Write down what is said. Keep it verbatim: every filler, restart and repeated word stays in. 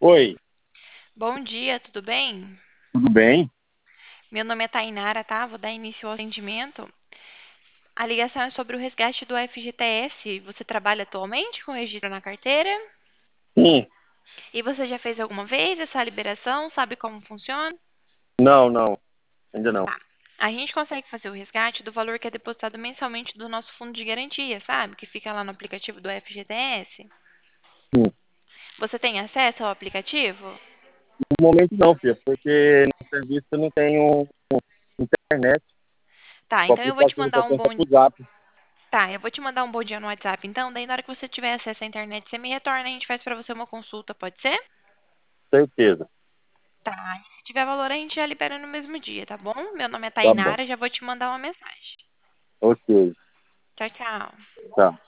Oi, Bom dia, tudo bem? tudo bem? Meu nome é Tainara, tá? Vou dar início ao atendimento. A ligação é sobre o resgate do F G T S. Você trabalha atualmente com registro na carteira? Sim, E você já fez alguma vez essa liberação? Sabe como funciona? não, não, ainda não. Tá. A gente consegue fazer o resgate do valor que é depositado mensalmente do nosso fundo de garantia, sabe? Que fica lá no aplicativo do F G T S. Sim. Você tem acesso ao aplicativo? No momento não, filha, porque no serviço eu não tenho internet, Tá, o então eu vou te aplicativo mandar só um tem bom. pro Zap, Tá, eu vou te mandar um bom dia no WhatsApp, então. Daí, na hora que você tiver acesso à internet, você me retorna e a gente faz pra você uma consulta, pode ser? certeza. Tá. E se tiver valor, a gente já libera no mesmo dia, tá bom? Meu nome é Tá bom. Tainara, já vou te mandar uma mensagem. Ok, Tchau, tchau. tá.